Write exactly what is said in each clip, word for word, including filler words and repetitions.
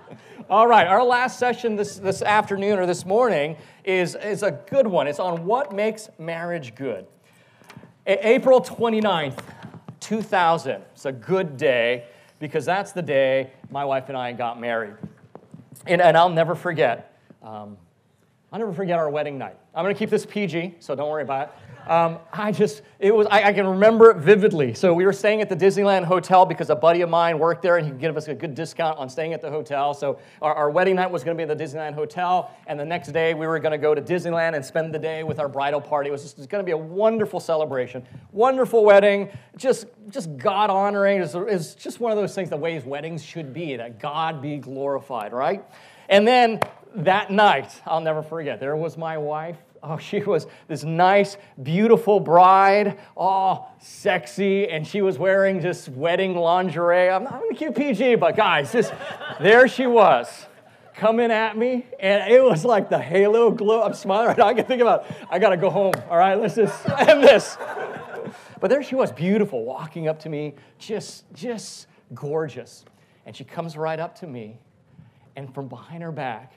All right, our last session this, this afternoon or this morning is, is a good one. It's on what makes marriage good. A- April twenty-ninth, two thousand. It's a good day because that's the day my wife and I got married. And, and I'll never forget. Um, I'll never forget our wedding night. I'm going to keep this P G, so don't worry about it. Um, I just, it was, I, I can remember it vividly. So we were staying at the Disneyland Hotel because a buddy of mine worked there and he could give us a good discount on staying at the hotel. So our, our wedding night was going to be at the Disneyland Hotel, and the next day we were going to go to Disneyland and spend the day with our bridal party. It was just going to be a wonderful celebration, wonderful wedding, just, just God-honoring. It's, it's just one of those things, the ways weddings should be, that God be glorified, right? And then that night, I'll never forget, there was my wife. Oh, she was this nice, beautiful bride, all sexy, and she was wearing just wedding lingerie. I'm not going to keep P G, but guys, just there she was, coming at me, and it was like the halo glow. I'm smiling right now. I can think about, I got to go home. All right, let's just end this. But there she was, beautiful, walking up to me, just, just gorgeous. And she comes right up to me, and from behind her back,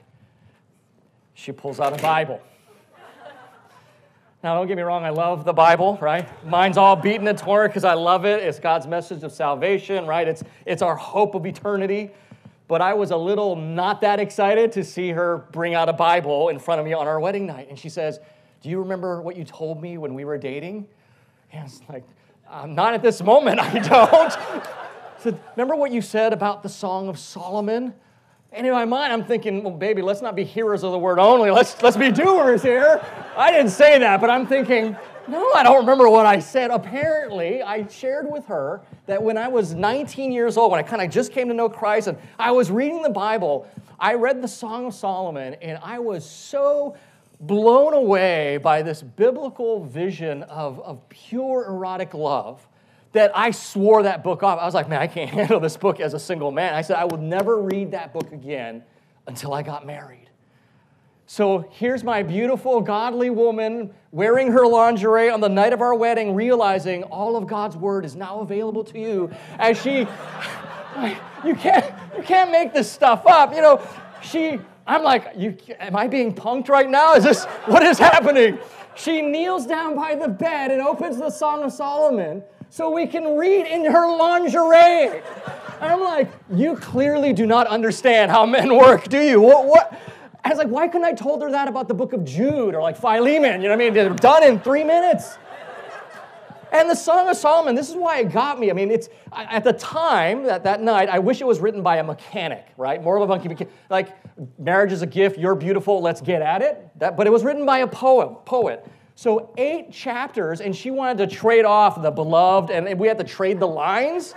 she pulls out a Bible. Now, don't get me wrong, I love the Bible, right? Mine's all beaten and torn because I love it. It's God's message of salvation, right? It's, it's our hope of eternity. But I was a little not that excited to see her bring out a Bible in front of me on our wedding night. And she says, "Do you remember what you told me when we were dating?" And I was like, uh, not at this moment, I don't. I said, "Remember what you said about the Song of Solomon?" And in my mind, I'm thinking, well, baby, let's not be hearers of the word only. Let's, let's be doers here. I didn't say that, but I'm thinking, no, I don't remember what I said. Apparently, I shared with her that when I was nineteen years old, when I kind of just came to know Christ, and I was reading the Bible, I read the Song of Solomon, and I was so blown away by this biblical vision of, of pure erotic love that I swore that book off. I was like, man, I can't handle this book as a single man. I said, I would never read that book again until I got married. So here's my beautiful, godly woman wearing her lingerie on the night of our wedding, realizing all of God's word is now available to you. As she, you can't, you can't make this stuff up. You know, she, I'm like, you, am I being punked right now? Is this, what is happening? She kneels down by the bed and opens the Song of Solomon so we can read in her lingerie. And I'm like, you clearly do not understand how men work, do you? What? what? I was like, why couldn't I told her that about the book of Jude or like Philemon? You know what I mean? They're done in three minutes. And the Song of Solomon, this is why it got me. I mean, it's at the time, that, that night, I wish it was written by a mechanic, right? More of a monkey mechanic. Like, marriage is a gift, you're beautiful, let's get at it. That, but it was written by a poet. poet. So eight chapters, and she wanted to trade off the beloved, and we had to trade the lines.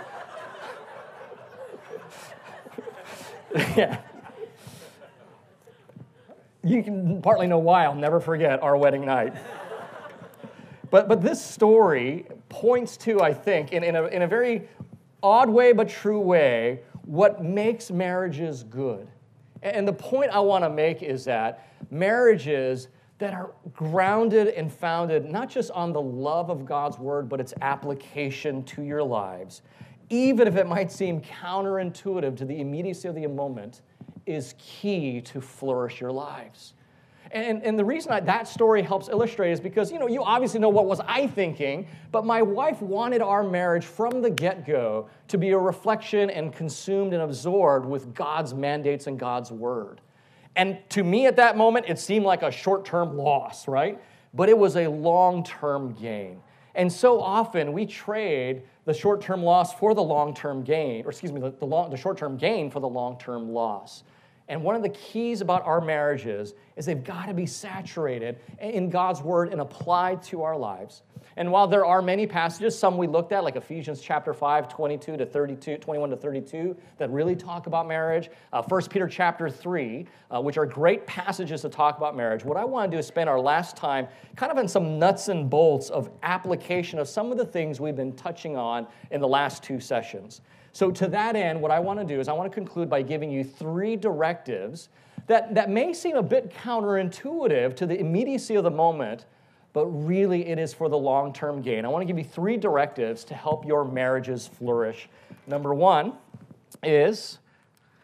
Yeah. You can partly know why. I'll never forget our wedding night. But but this story points to, I think, in, in, a, in a very odd way but true way, what makes marriages good. And the point I want to make is that marriages that are grounded and founded not just on the love of God's word, but its application to your lives, even if it might seem counterintuitive to the immediacy of the moment, is key to flourish your lives. And, and the reason I, that story helps illustrate is because, you know, you obviously know what was I thinking, but my wife wanted our marriage from the get-go to be a reflection and consumed and absorbed with God's mandates and God's word. And to me at that moment, it seemed like a short-term loss, right? But it was a long-term gain. And so often we trade the short-term loss for the long-term gain, or excuse me, the, the, long, the short-term gain for the long-term loss. And one of the keys about our marriages is they've got to be saturated in God's word and applied to our lives. And while there are many passages, some we looked at, like Ephesians chapter five, twenty-two to thirty-two, twenty-one to thirty-two, that really talk about marriage, uh, First Peter chapter three, uh, which are great passages to talk about marriage, what I want to do is spend our last time kind of in some nuts and bolts of application of some of the things we've been touching on in the last two sessions. So to that end, what I want to do is I want to conclude by giving you three directives that, that may seem a bit counterintuitive to the immediacy of the moment, but really it is for the long-term gain. I want to give you three directives to help your marriages flourish. Number one is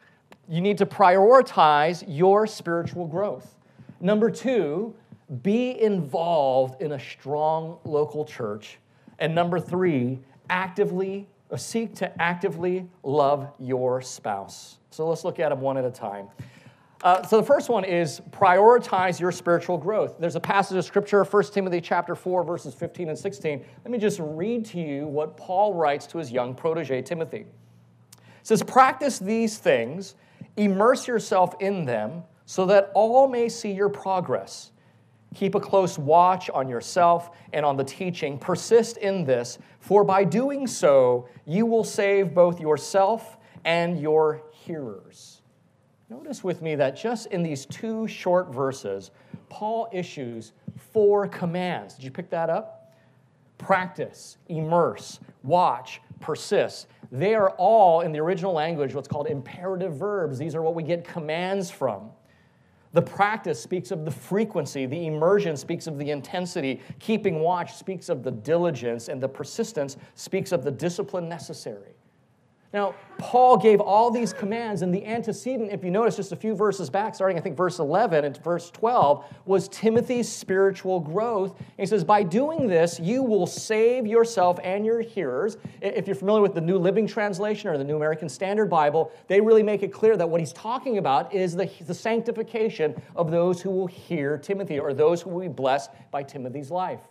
you need to prioritize your spiritual growth. Number two, be involved in a strong local church. And number three, actively or seek to actively love your spouse. So let's look at them one at a time. Uh, so the first one is prioritize your spiritual growth. There's a passage of scripture, First Timothy chapter four, verses fifteen and sixteen. Let me just read to you what Paul writes to his young protege, Timothy. It says, practice these things, immerse yourself in them, so that all may see your progress. Keep a close watch on yourself and on the teaching. Persist in this, for by doing so, you will save both yourself and your hearers. Notice with me that just in these two short verses, Paul issues four commands. Did you pick that up? Practice, immerse, watch, persist. They are all, in the original language, what's called imperative verbs. These are what we get commands from. The practice speaks of the frequency. The immersion speaks of the intensity. Keeping watch speaks of the diligence. And the persistence speaks of the discipline necessary. Now, Paul gave all these commands, and the antecedent, if you notice just a few verses back, starting I think verse eleven and verse twelve, was Timothy's spiritual growth. And he says, by doing this, you will save yourself and your hearers. If you're familiar with the New Living Translation or the New American Standard Bible, they really make it clear that what he's talking about is the, the sanctification of those who will hear Timothy, or those who will be blessed by Timothy's life.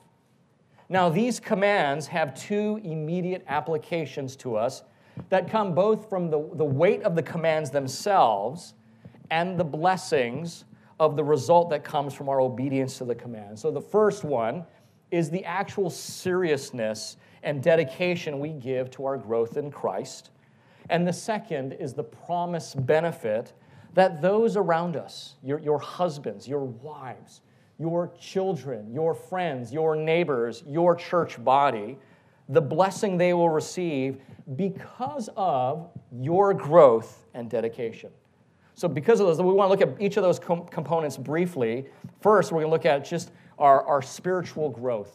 Now, these commands have two immediate applications to us that come both from the, the weight of the commands themselves and the blessings of the result that comes from our obedience to the command. So the first one is the actual seriousness and dedication we give to our growth in Christ. And the second is the promised benefit that those around us, your, your husbands, your wives, your children, your friends, your neighbors, your church body, the blessing they will receive because of your growth and dedication. So because of those, we want to look at each of those com- components briefly. First, we're going to look at just our, our spiritual growth.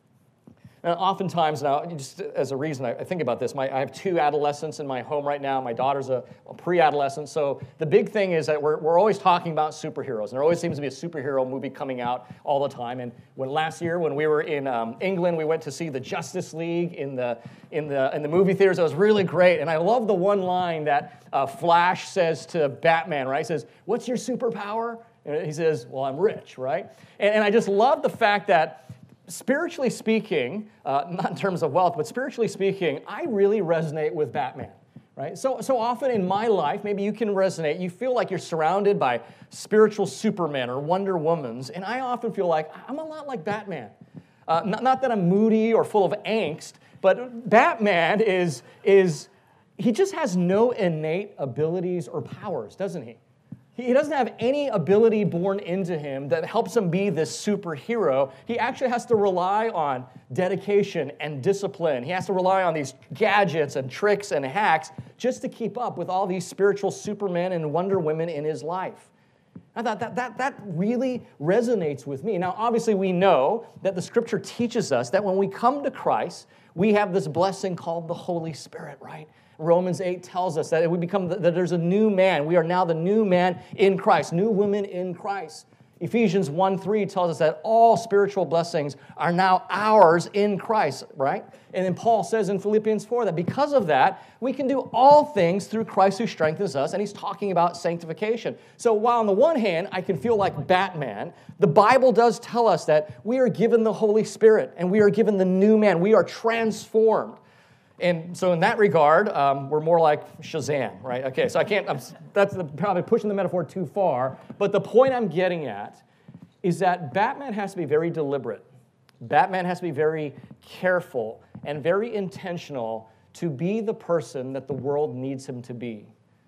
And oftentimes now, just as a reason, I think about this, my, I have two adolescents in my home right now. My daughter's a, a pre-adolescent. So the big thing is that we're, we're always talking about superheroes. And there always seems to be a superhero movie coming out all the time. And when last year, when we were in um, England, we went to see the Justice League in the, in, the, in the movie theaters. It was really great. And I love the one line that uh, Flash says to Batman, right? He says, "What's your superpower?" And he says, "Well, I'm rich," right? And, and I just love the fact that spiritually speaking, uh, not in terms of wealth, but spiritually speaking, I really resonate with Batman, right? So, so often in my life, maybe you can resonate, you feel like you're surrounded by spiritual Supermen or Wonder Womans, and I often feel like I'm a lot like Batman. Uh, not, not that I'm moody or full of angst, but Batman is, is, he just has no innate abilities or powers, doesn't he? He doesn't have any ability born into him that helps him be this superhero. He actually has to rely on dedication and discipline. He has to rely on these gadgets and tricks and hacks just to keep up with all these spiritual Supermen and Wonder Women in his life. I thought that, that, that really resonates with me. Now, obviously, we know that the Scripture teaches us that when we come to Christ, we have this blessing called the Holy Spirit, right? Romans eight tells us that we become that there's a new man. We are now the new man in Christ, new women in Christ. Ephesians one three tells us that all spiritual blessings are now ours in Christ, right? And then Paul says in Philippians four that because of that, we can do all things through Christ who strengthens us, and he's talking about sanctification. So while on the one hand, I can feel like Batman, the Bible does tell us that we are given the Holy Spirit, and we are given the new man. We are transformed. And so in that regard, um, we're more like Shazam, right? Okay, so I can't, I'm, that's the, probably pushing the metaphor too far, but the point I'm getting at is that Batman has to be very deliberate. Batman has to be very careful and very intentional to be the person that the world needs him to be.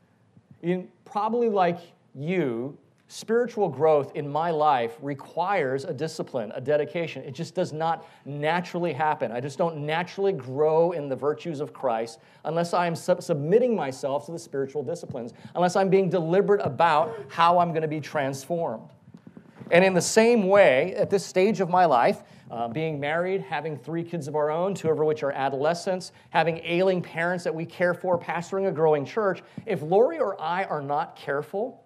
In, probably like you, spiritual growth in my life requires a discipline, a dedication. It just does not naturally happen. I just don't naturally grow in the virtues of Christ unless I am sub- submitting myself to the spiritual disciplines, unless I'm being deliberate about how I'm going to be transformed. And in the same way, at this stage of my life, uh, being married, having three kids of our own, two of which are adolescents, having ailing parents that we care for, pastoring a growing church, if Lori or I are not careful,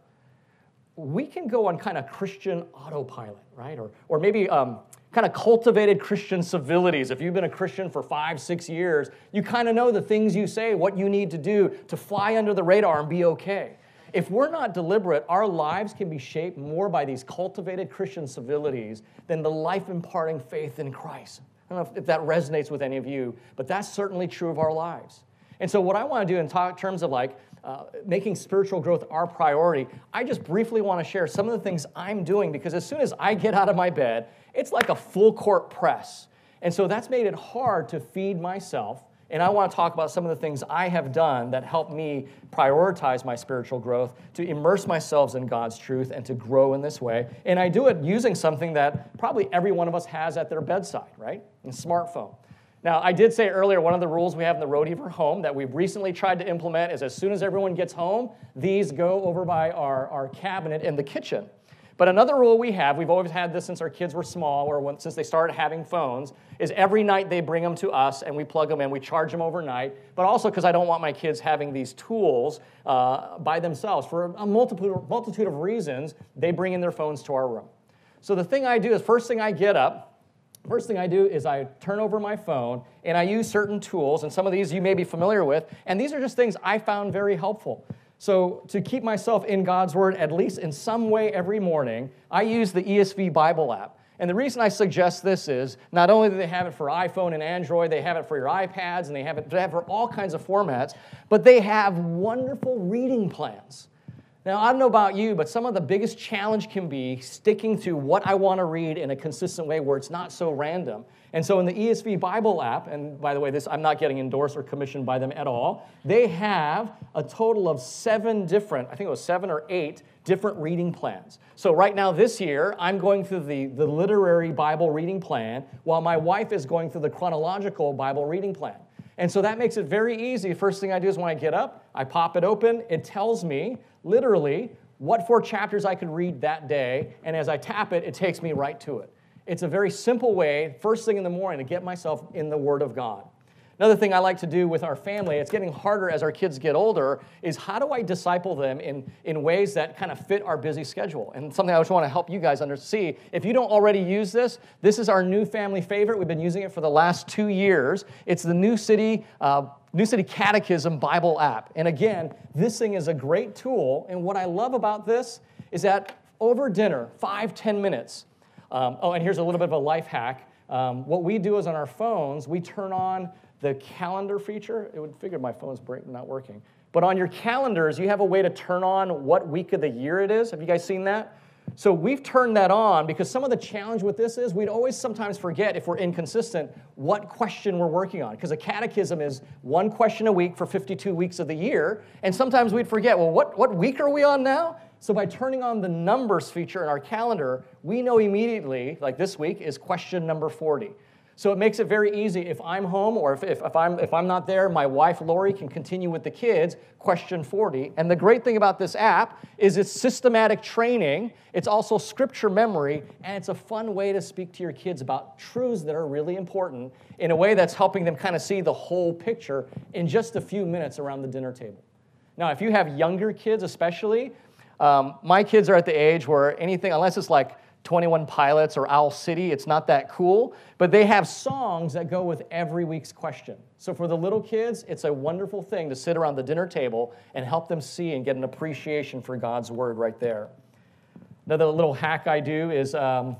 we can go on kind of Christian autopilot, right? Or, or maybe um, kind of cultivated Christian civilities. If you've been a Christian for five, six years, you kind of know the things you say, what you need to do to fly under the radar and be okay. If we're not deliberate, our lives can be shaped more by these cultivated Christian civilities than the life-imparting faith in Christ. I don't know if, if that resonates with any of you, but that's certainly true of our lives. And so what I want to do in talk, terms of like uh, making spiritual growth our priority, I just briefly want to share some of the things I'm doing, because as soon as I get out of my bed, it's like a full court press. And so that's made it hard to feed myself. And I want to talk about some of the things I have done that help me prioritize my spiritual growth, to immerse myself in God's truth and to grow in this way. And I do it using something that probably every one of us has at their bedside, right? A smartphone. Now, I did say earlier, one of the rules we have in the Roadheaver home that we've recently tried to implement is as soon as everyone gets home, these go over by our, our cabinet in the kitchen. But another rule we have, we've always had this since our kids were small, or when, since they started having phones, is every night they bring them to us and we plug them in. We charge them overnight, but also because I don't want my kids having these tools uh, by themselves. For a multitude, multitude of reasons, they bring in their phones to our room. So the thing I do is, first thing I get up, first thing I do is I turn over my phone and I use certain tools, and some of these you may be familiar with, and these are just things I found very helpful. So to keep myself in God's Word, at least in some way every morning, I use the E S V Bible app. And the reason I suggest this is, not only do they have it for iPhone and Android, they have it for your iPads, and they have it, they have it for all kinds of formats, but they have wonderful reading plans. Now, I don't know about you, but some of the biggest challenge can be sticking to what I want to read in a consistent way where it's not so random. And so in the E S V Bible app, and by the way, this I'm not getting endorsed or commissioned by them at all, they have a total of seven different, I think it was seven or eight different reading plans. So right now this year, I'm going through the, the literary Bible reading plan, while my wife is going through the chronological Bible reading plan. And so that makes it very easy. First thing I do is when I get up, I pop it open. It tells me, literally, what four chapters I could read that day. And as I tap it, it takes me right to it. It's a very simple way, first thing in the morning, to get myself in the Word of God. Another thing I like to do with our family, it's getting harder as our kids get older, is how do I disciple them in, in ways that kind of fit our busy schedule? And something I just want to help you guys under see. If you don't already use this, this is our new family favorite. We've been using it for the last two years. It's the New City uh, New City Catechism Bible app. And again, this thing is a great tool. And what I love about this is that over dinner, five, ten minutes. Um, oh, and here's a little bit of a life hack. Um, what we do is on our phones, we turn on the calendar feature. It would figure my phone's break, not working. But on your calendars, you have a way to turn on what week of the year it is. Have you guys seen that? So we've turned that on because some of the challenge with this is we'd always sometimes forget, if we're inconsistent, what question we're working on. Because a catechism is one question a week for fifty-two weeks of the year. And sometimes we'd forget, well, what, what week are we on now? So by turning on the numbers feature in our calendar, we know immediately, like this week is question number forty. So it makes it very easy. If I'm home or if, if, if, I'm, if I'm not there, my wife, Lori, can continue with the kids, question forty. And the great thing about this app is it's systematic training, it's also scripture memory, and it's a fun way to speak to your kids about truths that are really important in a way that's helping them kind of see the whole picture in just a few minutes around the dinner table. Now, if you have younger kids especially, um, my kids are at the age where anything, unless it's like twenty-one Pilots or Owl City, it's not that cool, but they have songs that go with every week's question. So for the little kids, it's a wonderful thing to sit around the dinner table and help them see and get an appreciation for God's Word right there. Another little hack I do is um,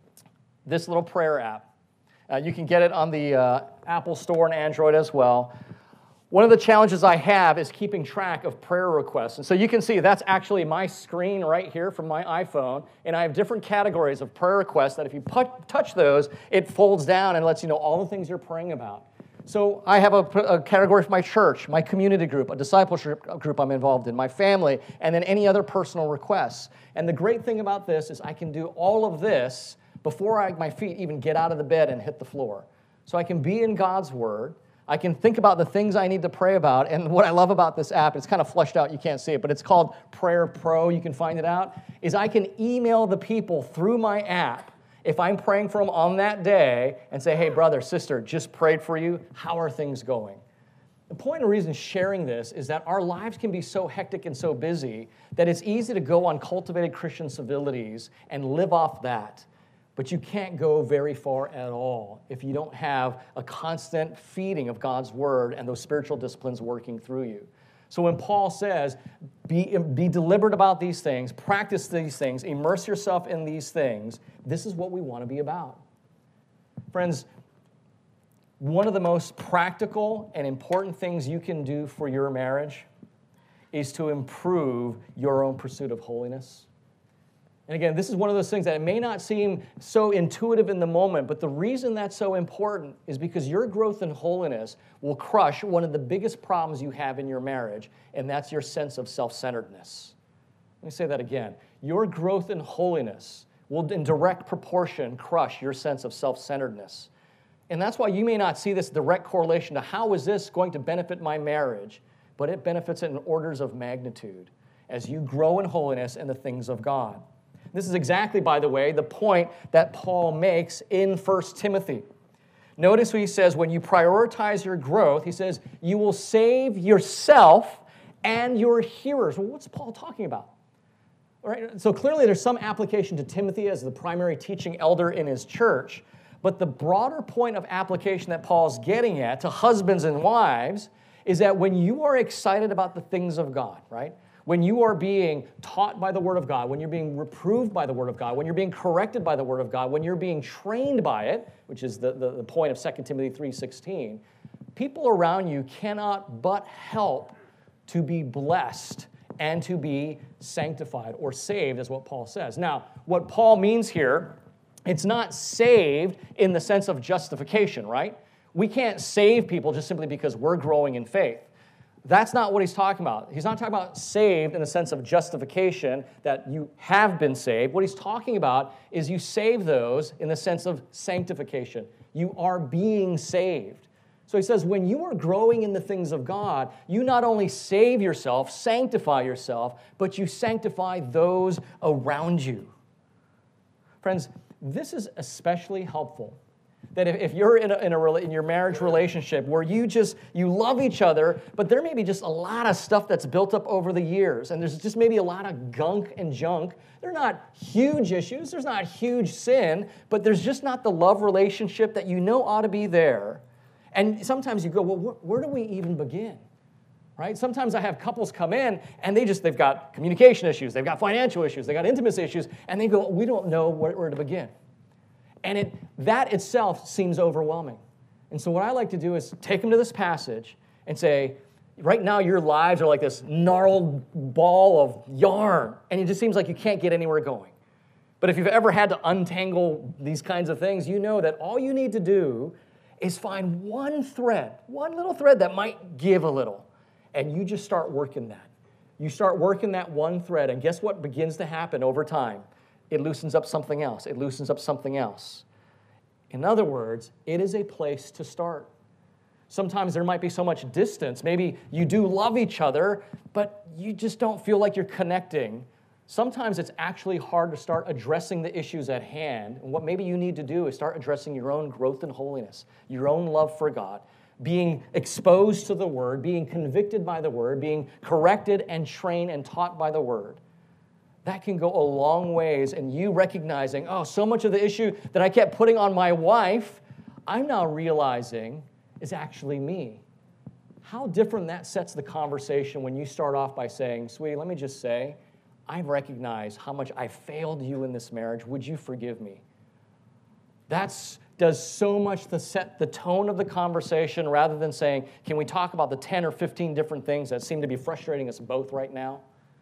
this little prayer app. Uh, you can get it on the uh, Apple Store and Android as well. One of the challenges I have is keeping track of prayer requests. And so you can see that's actually my screen right here from my iPhone, and I have different categories of prayer requests that if you put, touch those, it folds down and lets you know all the things you're praying about. So I have a, a category for my church, my community group, a discipleship group I'm involved in, my family, and then any other personal requests. And the great thing about this is I can do all of this before I, my feet even get out of the bed and hit the floor. So I can be in God's Word. I can think about the things I need to pray about. And what I love about this app, it's kind of fleshed out, you can't see it, but it's called Prayer Pro, you can find it out, is I can email the people through my app if I'm praying for them on that day and say, hey, brother, sister, just prayed for you. How are things going? The point and reason sharing this is that our lives can be so hectic and so busy that it's easy to go on cultivated Christian civilities and live off that. But you can't go very far at all if you don't have a constant feeding of God's word and those spiritual disciplines working through you. So when Paul says, be, be deliberate about these things, practice these things, immerse yourself in these things, this is what we want to be about. Friends, one of the most practical and important things you can do for your marriage is to improve your own pursuit of holiness. And again, this is one of those things that it may not seem so intuitive in the moment, but the reason that's so important is because your growth in holiness will crush one of the biggest problems you have in your marriage, and that's your sense of self-centeredness. Let me say that again. Your growth in holiness will in direct proportion crush your sense of self-centeredness. And that's why you may not see this direct correlation to how is this going to benefit my marriage, but it benefits it in orders of magnitude as you grow in holiness and the things of God. This is exactly, by the way, the point that Paul makes in First Timothy. Notice what he says, when you prioritize your growth, he says, you will save yourself and your hearers. Well, what's Paul talking about? All right, so clearly there's some application to Timothy as the primary teaching elder in his church, but the broader point of application that Paul's getting at to husbands and wives is that when you are excited about the things of God, right? When you are being taught by the Word of God, when you're being reproved by the Word of God, when you're being corrected by the Word of God, when you're being trained by it, which is the, the, the point of Second Timothy three sixteen, people around you cannot but help to be blessed and to be sanctified or saved, is what Paul says. Now, what Paul means here, it's not saved in the sense of justification, right? We can't save people just simply because we're growing in faith. That's not what he's talking about. He's not talking about saved in the sense of justification, that you have been saved. What he's talking about is you save those in the sense of sanctification. You are being saved. So he says, when you are growing in the things of God, you not only save yourself, sanctify yourself, but you sanctify those around you. Friends, this is especially helpful. That if, if you're in, a, in, a, in your marriage relationship where you just, you love each other, but there may be just a lot of stuff that's built up over the years, and there's just maybe a lot of gunk and junk. They're not huge issues, there's not huge sin, but there's just not the love relationship that you know ought to be there. And sometimes you go, well, wh- where do we even begin? Right? Sometimes I have couples come in, and they just, they've got communication issues, they've got financial issues, they've got intimacy issues, and they go, we don't know where, where to begin. And it, that itself seems overwhelming. And so what I like to do is take them to this passage and say, right now your lives are like this gnarled ball of yarn, and it just seems like you can't get anywhere going. But if you've ever had to untangle these kinds of things, you know that all you need to do is find one thread, one little thread that might give a little, and you just start working that. You start working that one thread, and guess what begins to happen over time? It loosens up something else. It loosens up something else. In other words, it is a place to start. Sometimes there might be so much distance. Maybe you do love each other, but you just don't feel like you're connecting. Sometimes it's actually hard to start addressing the issues at hand. And what maybe you need to do is start addressing your own growth in holiness, your own love for God, being exposed to the Word, being convicted by the Word, being corrected and trained and taught by the Word. That can go a long ways, and you recognizing, oh, so much of the issue that I kept putting on my wife, I'm now realizing is actually me. How different that sets the conversation when you start off by saying, sweetie, let me just say, I recognize how much I failed you in this marriage. Would you forgive me? That does so much to set the tone of the conversation rather than saying, can we talk about the ten or fifteen different things that seem to be frustrating us both right now?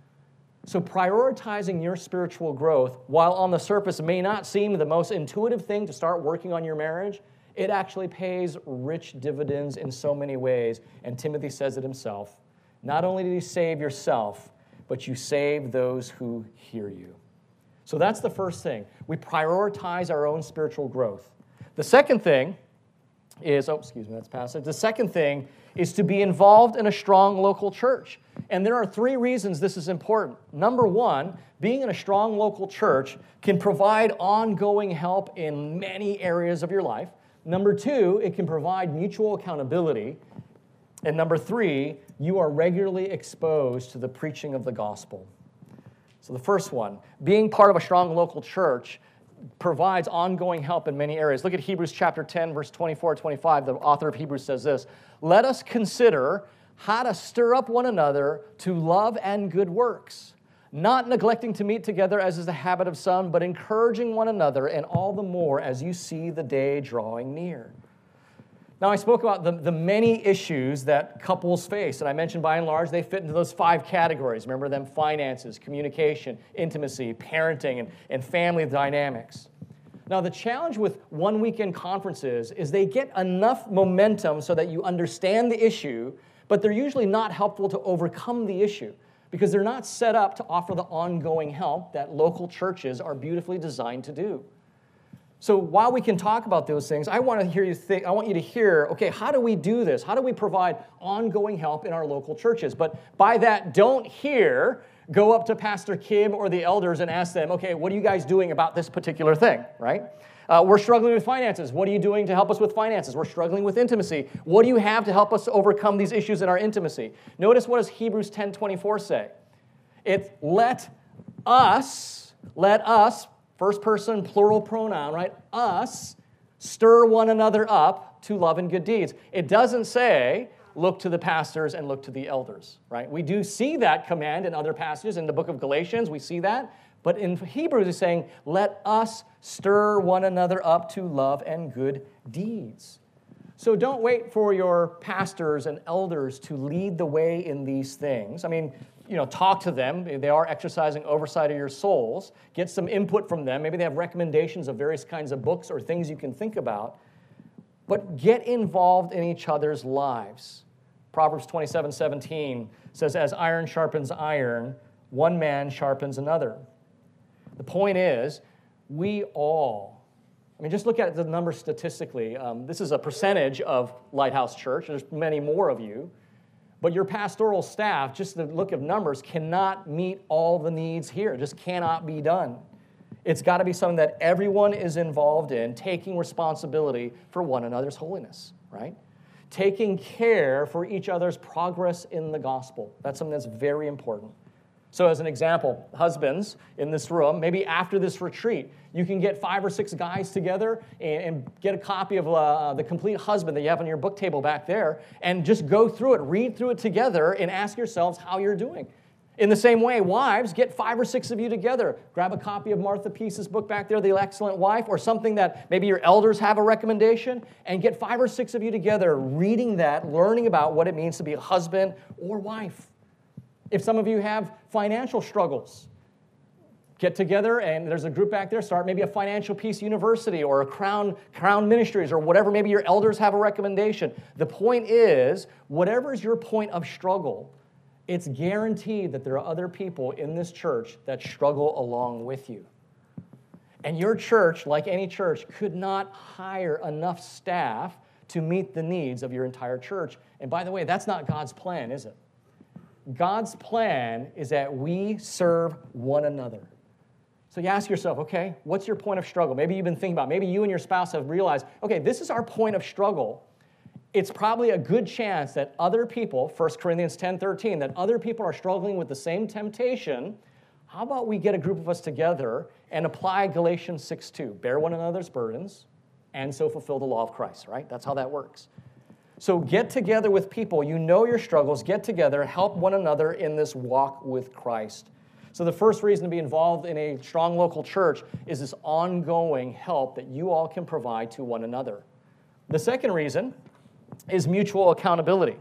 So prioritizing your spiritual growth, while on the surface may not seem the most intuitive thing to start working on your marriage, it actually pays rich dividends in so many ways. And Timothy says it himself. Not only do you save yourself, but you save those who hear you. So that's the first thing. We prioritize our own spiritual growth. The second thing is, oh, excuse me, that's passage. The second thing is to be involved in a strong local church. And there are three reasons this is important. Number one, being in a strong local church can provide ongoing help in many areas of your life. Number two, it can provide mutual accountability. And number three, you are regularly exposed to the preaching of the gospel. So the first one, being part of a strong local church provides ongoing help in many areas. Look at Hebrews chapter ten, verse twenty-four, twenty-five. The author of Hebrews says this, "Let us consider how to stir up one another to love and good works, not neglecting to meet together as is the habit of some, but encouraging one another, and all the more as you see the day drawing near." Now, I spoke about the, the many issues that couples face, and I mentioned by and large they fit into those five categories. Remember them: finances, communication, intimacy, parenting, and, and family dynamics. Now, the challenge with one-weekend conferences is they get enough momentum so that you understand the issue, but they're usually not helpful to overcome the issue because they're not set up to offer the ongoing help that local churches are beautifully designed to do. So while we can talk about those things, I want to hear you think, I want you to hear, okay, how do we do this? How do we provide ongoing help in our local churches? But by that, don't hear, go up to Pastor Kim or the elders and ask them, okay, what are you guys doing about this particular thing, right? Uh, we're struggling with finances. What are you doing to help us with finances? We're struggling with intimacy. What do you have to help us overcome these issues in our intimacy? Notice what does Hebrews ten twenty-four say? It's let us, let us, first person, plural pronoun, right? Us stir one another up to love and good deeds. It doesn't say look to the pastors and look to the elders, right? We do see that command in other passages. In the book of Galatians, we see that. But in Hebrews, it's saying, let us stir one another up to love and good deeds. So don't wait for your pastors and elders to lead the way in these things. I mean, you know, talk to them. They are exercising oversight of your souls. Get some input from them. Maybe they have recommendations of various kinds of books or things you can think about. But get involved in each other's lives. Proverbs twenty-seven seventeen says, as iron sharpens iron, one man sharpens another. The point is, we all, I mean, just look at the numbers statistically. Um, this is a percentage of Lighthouse Church. There's many more of you. But your pastoral staff, just the look of numbers, cannot meet all the needs here. It just cannot be done. It's got to be something that everyone is involved in, taking responsibility for one another's holiness, right? Taking care for each other's progress in the gospel. That's something that's very important. So as an example, husbands in this room, maybe after this retreat, you can get five or six guys together and, and get a copy of uh, The Complete Husband that you have on your book table back there, and just go through it, read through it together, and ask yourselves how you're doing. In the same way, wives, get five or six of you together. Grab a copy of Martha Peace's book back there, The Excellent Wife, or something that maybe your elders have a recommendation, and get five or six of you together reading that, learning about what it means to be a husband or wife. If some of you have financial struggles, get together, and there's a group back there, start maybe a Financial Peace University or a Crown, Crown Ministries or whatever. Maybe your elders have a recommendation. The point is, whatever is your point of struggle, it's guaranteed that there are other people in this church that struggle along with you. And your church, like any church, could not hire enough staff to meet the needs of your entire church. And by the way, that's not God's plan, is it? God's plan is that we serve one another. So you ask yourself, okay, what's your point of struggle? Maybe you've been thinking about, maybe you and your spouse have realized, okay, this is our point of struggle. It's probably a good chance that other people, First Corinthians ten thirteen, that other people are struggling with the same temptation. How about we get a group of us together and apply Galatians six two, bear one another's burdens, and so fulfill the law of Christ, right? That's how that works. So get together with people. You know your struggles. Get together. Help one another in this walk with Christ. So the first reason to be involved in a strong local church is this ongoing help that you all can provide to one another. The second reason is mutual accountability.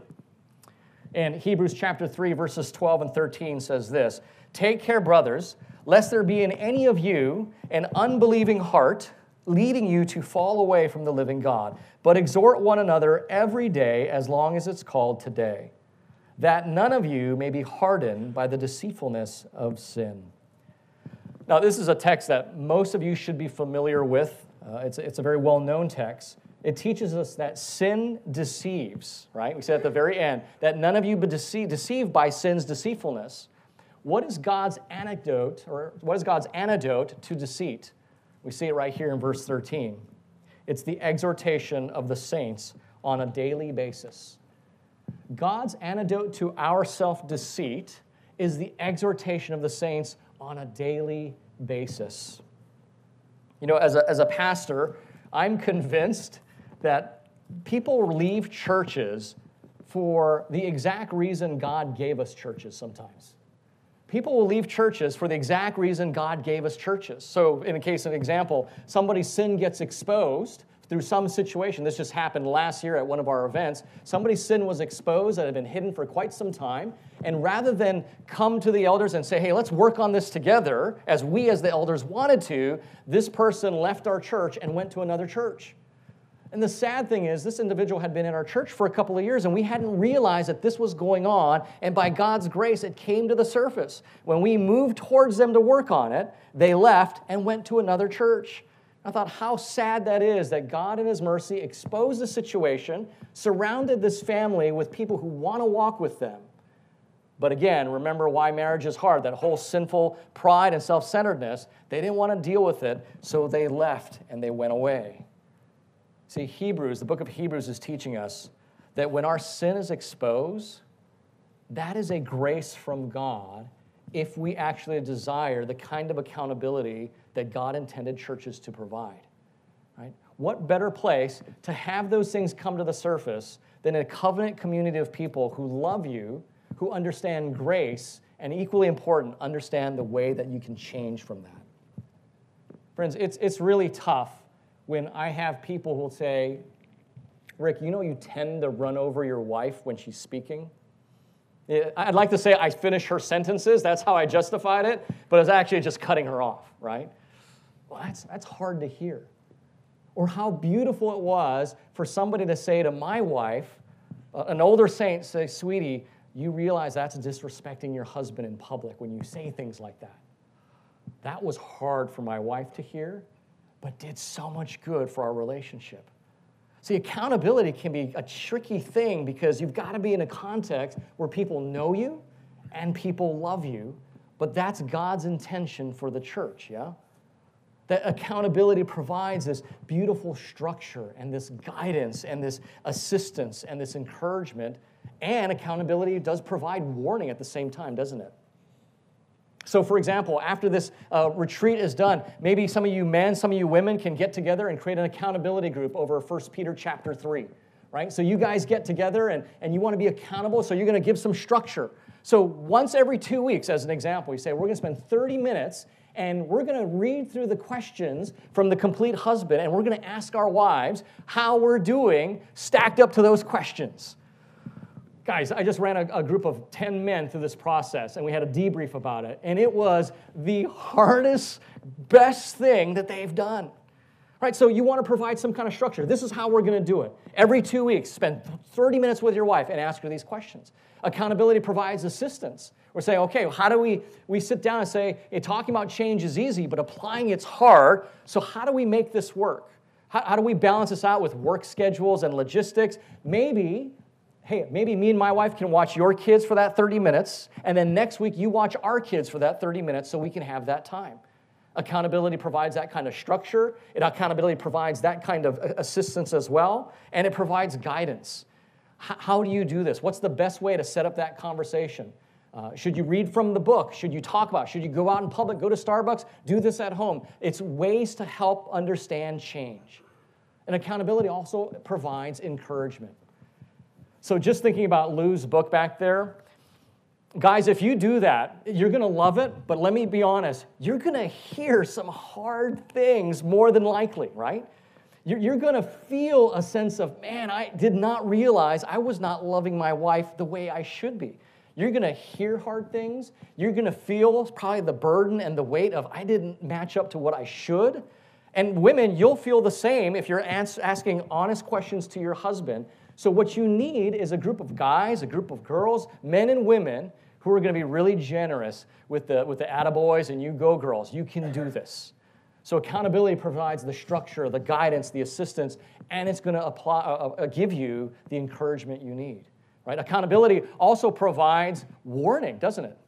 And Hebrews chapter three, verses twelve and thirteen says this, "Take care, brothers, lest there be in any of you an unbelieving heart, leading you to fall away from the living God. But exhort one another every day as long as it's called today, that none of you may be hardened by the deceitfulness of sin." Now, this is a text that most of you should be familiar with. Uh, it's, it's a very well-known text. It teaches us that sin deceives, right? We said at the very end, that none of you be deceived, deceived by sin's deceitfulness. What is God's antidote, or what is God's antidote to deceit? We see it right here in verse thirteen. It's the exhortation of the saints on a daily basis. God's antidote to our self-deceit is the exhortation of the saints on a daily basis. You know, as a, as a pastor, I'm convinced that people leave churches for the exact reason God gave us churches sometimes. People will leave churches for the exact reason God gave us churches. So in the case of an example, somebody's sin gets exposed through some situation. This just happened last year at one of our events. Somebody's sin was exposed that had been hidden for quite some time. And rather than come to the elders and say, hey, let's work on this together, as we as the elders wanted to, this person left our church and went to another church. And the sad thing is, this individual had been in our church for a couple of years, and we hadn't realized that this was going on, and by God's grace, it came to the surface. When we moved towards them to work on it, they left and went to another church. I thought how sad that is that God in His mercy exposed the situation, surrounded this family with people who want to walk with them. But again, remember why marriage is hard, that whole sinful pride and self-centeredness. They didn't want to deal with it, so they left and they went away. See, Hebrews, the book of Hebrews is teaching us that when our sin is exposed, that is a grace from God if we actually desire the kind of accountability that God intended churches to provide. Right? What better place to have those things come to the surface than a covenant community of people who love you, who understand grace, and equally important, understand the way that you can change from that. Friends, it's, it's really tough when I have people who will say, Rick, you know you tend to run over your wife when she's speaking? I'd like to say I finish her sentences. That's how I justified it. But it's actually just cutting her off, right? Well, that's, that's hard to hear. Or how beautiful it was for somebody to say to my wife, an older saint, say, sweetie, you realize that's disrespecting your husband in public when you say things like that. That was hard for my wife to hear, but did so much good for our relationship. See, accountability can be a tricky thing because you've got to be in a context where people know you and people love you, but that's God's intention for the church, yeah? That accountability provides this beautiful structure and this guidance and this assistance and this encouragement, and accountability does provide warning at the same time, doesn't it? So, for example, after this uh, retreat is done, maybe some of you men, some of you women can get together and create an accountability group over First Peter chapter three, right? So you guys get together and, and you want to be accountable, so you're going to give some structure. So once every two weeks, as an example, you say, we're going to spend thirty minutes and we're going to read through the questions from the complete husband, and we're going to ask our wives how we're doing stacked up to those questions. Guys, I just ran a, a group of ten men through this process, and we had a debrief about it, and it was the hardest, best thing that they've done. Right, so you want to provide some kind of structure. This is how we're going to do it. Every two weeks, spend thirty minutes with your wife and ask her these questions. Accountability provides assistance. We're saying, okay, how do we, we sit down and say, hey, talking about change is easy, but applying it's hard, so how do we make this work? How, how do we balance this out with work schedules and logistics? Maybe hey, maybe me and my wife can watch your kids for that thirty minutes, and then next week you watch our kids for that thirty minutes so we can have that time. Accountability provides that kind of structure. It, accountability provides that kind of assistance as well, and it provides guidance. H- how do you do this? What's the best way to set up that conversation? Uh, should you read from the book? Should you talk about it? Should you go out in public, go to Starbucks, do this at home? It's ways to help understand change. And accountability also provides encouragement. So just thinking about Lou's book back there, guys, if you do that, you're going to love it, but let me be honest, you're going to hear some hard things more than likely, right? You're, you're going to feel a sense of, man, I did not realize I was not loving my wife the way I should be. You're going to hear hard things. You're going to feel probably the burden and the weight of, I didn't match up to what I should. And women, you'll feel the same if you're ans- asking honest questions to your husband. So what you need is a group of guys, a group of girls, men and women who are going to be really generous with the, with the attaboys and you go girls. You can do this. So accountability provides the structure, the guidance, the assistance, and it's going to apply, uh, uh, give you the encouragement you need. Right? Accountability also provides warning, doesn't it?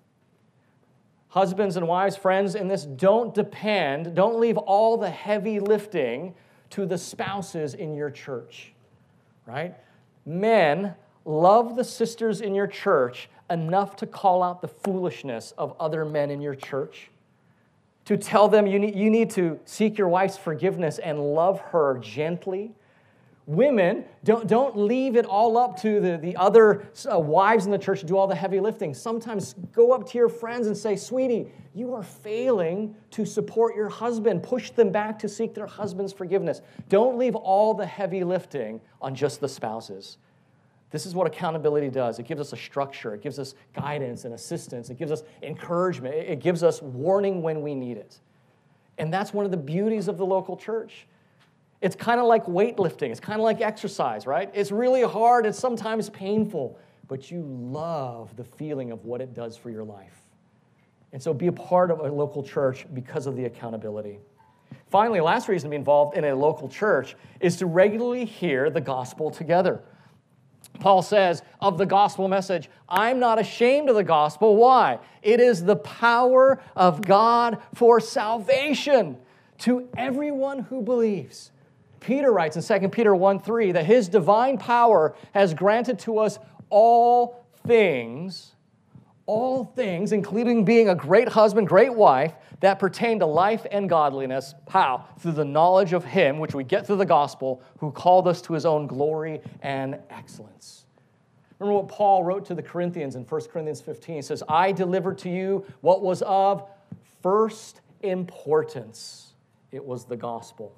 Husbands and wives, friends in this, don't depend, don't leave all the heavy lifting to the spouses in your church. Right? Men, love the sisters in your church enough to call out the foolishness of other men in your church, to tell them you need, you need to seek your wife's forgiveness and love her gently. Women, don't, don't leave it all up to the, the other uh, wives in the church to do all the heavy lifting. Sometimes go up to your friends and say, sweetie, you are failing to support your husband. Push them back to seek their husband's forgiveness. Don't leave all the heavy lifting on just the spouses. This is what accountability does. It gives us a structure. It gives us guidance and assistance. It gives us encouragement. It gives us warning when we need it. And that's one of the beauties of the local church. It's kind of like weightlifting. It's kind of like exercise, right? It's really hard. It's sometimes painful, but you love the feeling of what it does for your life. And so be a part of a local church because of the accountability. Finally, last reason to be involved in a local church is to regularly hear the gospel together. Paul says of the gospel message, I'm not ashamed of the gospel. Why? It is the power of God for salvation to everyone who believes. Peter writes in Second Peter one three that his divine power has granted to us all things, all things, including being a great husband, great wife, that pertain to life and godliness. How? Through the knowledge of him, which we get through the gospel, who called us to his own glory and excellence. Remember what Paul wrote to the Corinthians in First Corinthians fifteen. He says, I delivered to you what was of first importance. It was the gospel.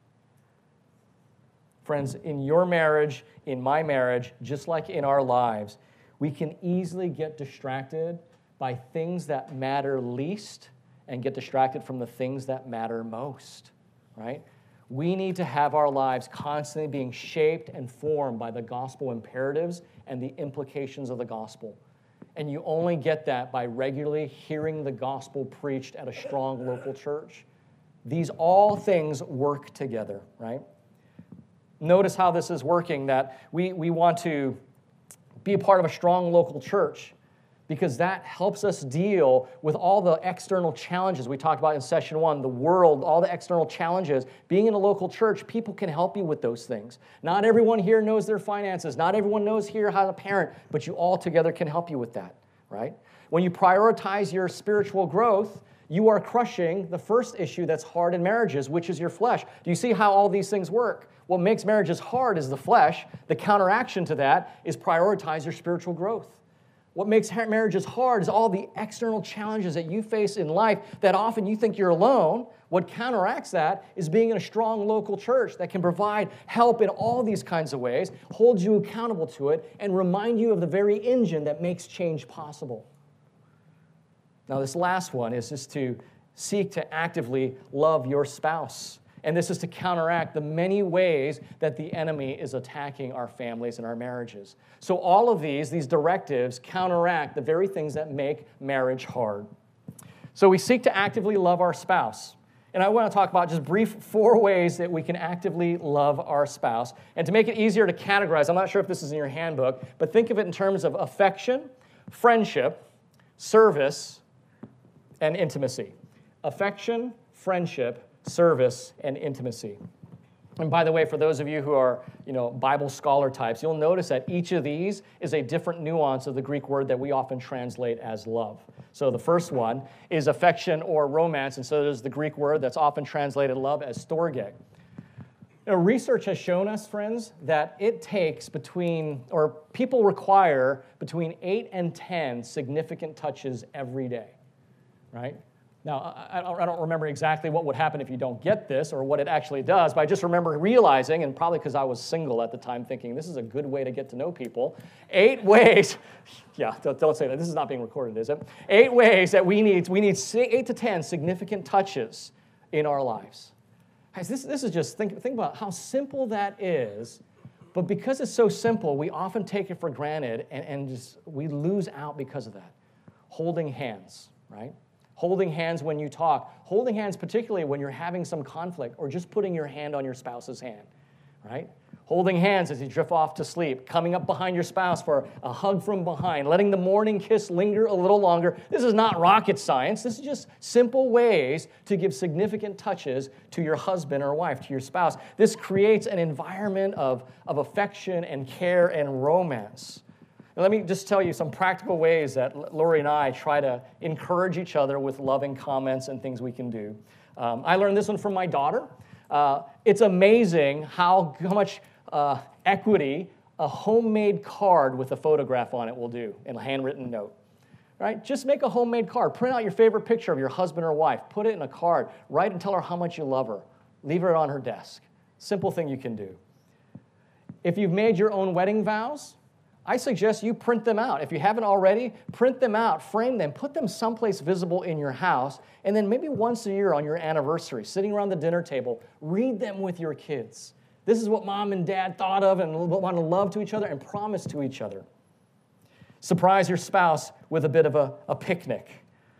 Friends, in your marriage, in my marriage, just like in our lives, we can easily get distracted by things that matter least and get distracted from the things that matter most, right? We need to have our lives constantly being shaped and formed by the gospel imperatives and the implications of the gospel. And you only get that by regularly hearing the gospel preached at a strong local church. These all things work together, right? Notice how this is working, that we, we want to be a part of a strong local church because that helps us deal with all the external challenges we talked about in session one, the world, all the external challenges. Being in a local church, people can help you with those things. Not everyone here knows their finances. Not everyone knows here how to parent, but you all together can help you with that, right? When you prioritize your spiritual growth, you are crushing the first issue that's hard in marriages, which is your flesh. Do you see how all these things work? What makes marriages hard is the flesh. The counteraction to that is prioritize your spiritual growth. What makes marriages hard is all the external challenges that you face in life that often you think you're alone. What counteracts that is being in a strong local church that can provide help in all these kinds of ways, hold you accountable to it, and remind you of the very engine that makes change possible. Now, this last one is just to seek to actively love your spouse. And this is to counteract the many ways that the enemy is attacking our families and our marriages. So all of these, these directives, counteract the very things that make marriage hard. So we seek to actively love our spouse. And I want to talk about just brief four ways that we can actively love our spouse. And to make it easier to categorize, I'm not sure if this is in your handbook, but think of it in terms of affection, friendship, service, and intimacy. Affection, friendship, service, and intimacy. And by the way, for those of you who are, you know, Bible scholar types, you'll notice that each of these is a different nuance of the Greek word that we often translate as love. So the first one is affection or romance, and so there's the Greek word that's often translated love as storge. Now, research has shown us, friends, that it takes between, or people require between eight and ten significant touches every day, right? Now, I don't remember exactly what would happen if you don't get this or what it actually does, but I just remember realizing, and probably because I was single at the time, thinking this is a good way to get to know people, eight ways, yeah, don't, don't say that. This is not being recorded, is it? Eight ways that we need, we need eight to ten significant touches in our lives. Guys, this, this is just, think, think about how simple that is, but because it's so simple, we often take it for granted and, and just we lose out because of that. Holding hands, right? holding hands when you talk, holding hands particularly when you're having some conflict, or just putting your hand on your spouse's hand, right? Holding hands as you drift off to sleep, coming up behind your spouse for a hug from behind, letting the morning kiss linger a little longer. This is not rocket science. This is just simple ways to give significant touches to your husband or wife, to your spouse. This creates an environment of, of affection and care and romance. And let me just tell you some practical ways that Lori and I try to encourage each other with loving comments and things we can do. Um, I learned this one from my daughter. Uh, it's amazing how, how much Uh, equity a homemade card with a photograph on it will do in a handwritten note, right? Just make a homemade card. Print out your favorite picture of your husband or wife. Put it in a card. Write and tell her how much you love her. Leave it on her desk. Simple thing you can do. If you've made your own wedding vows, I suggest you print them out. If you haven't already, print them out, frame them, put them someplace visible in your house, and then maybe once a year on your anniversary, sitting around the dinner table, read them with your kids. This is what mom and dad thought of and want to love to each other and promise to each other. Surprise your spouse with a bit of a, a picnic.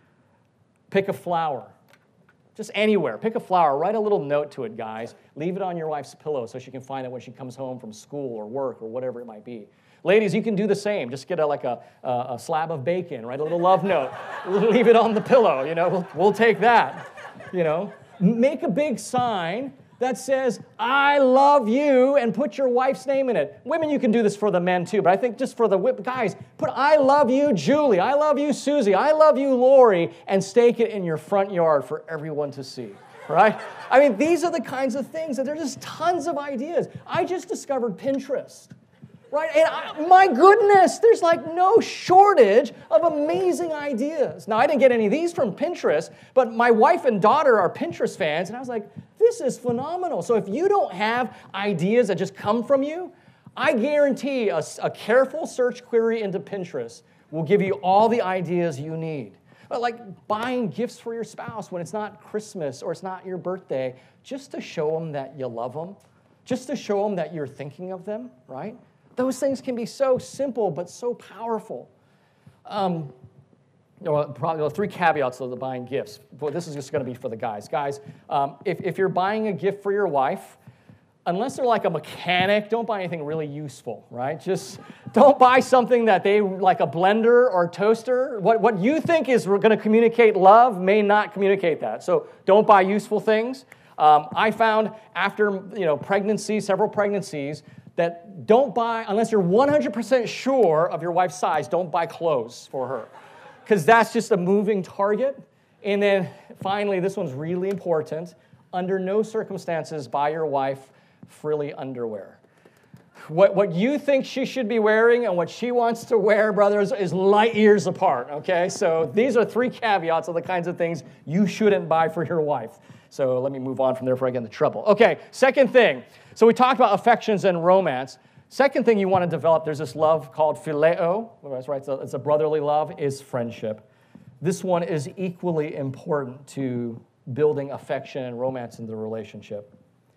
Pick a flower. Just anywhere. Pick a flower. Write a little note to it, guys. Leave it on your wife's pillow so she can find it when she comes home from school or work or whatever it might be. Ladies, you can do the same. Just get a, like a, a, a slab of bacon. Write a little love note. Leave it on the pillow. You know, we'll, we'll take that. You know, make a big sign that says, I love you, and put your wife's name in it. Women, you can do this for the men too, but I think just for the guys, put I love you, Julie, I love you, Susie, I love you, Lori, and stake it in your front yard for everyone to see, right? I mean, these are the kinds of things that there's just tons of ideas. I just discovered Pinterest. Right? And I, my goodness, there's like no shortage of amazing ideas. Now, I didn't get any of these from Pinterest, but my wife and daughter are Pinterest fans, and I was like, this is phenomenal. So if you don't have ideas that just come from you, I guarantee a, a careful search query into Pinterest will give you all the ideas you need. But like buying gifts for your spouse when it's not Christmas or it's not your birthday, just to show them that you love them, just to show them that you're thinking of them, right? Those things can be so simple, but so powerful. Um, you know, probably well, three caveats to the buying gifts. But this is just going to be for the guys. Guys, um, if, if you're buying a gift for your wife, unless they're like a mechanic, don't buy anything really useful, right? Just don't buy something that they, like a blender or toaster. What, what you think is going to communicate love may not communicate that. So don't buy useful things. Um, I found after you know pregnancy, several pregnancies, that don't buy, unless you're one hundred percent sure of your wife's size, don't buy clothes for her. Because that's just a moving target. And then finally, this one's really important. Under no circumstances buy your wife frilly underwear. What, what you think she should be wearing and what she wants to wear, brothers, is light years apart, okay? So these are three caveats of the kinds of things you shouldn't buy for your wife. So let me move on from there before I get into trouble. Okay, second thing. So we talked about affections and romance. Second thing you want to develop, there's this love called phileo. That's right, it's a, it's a brotherly love, is friendship. This one is equally important to building affection and romance in the relationship.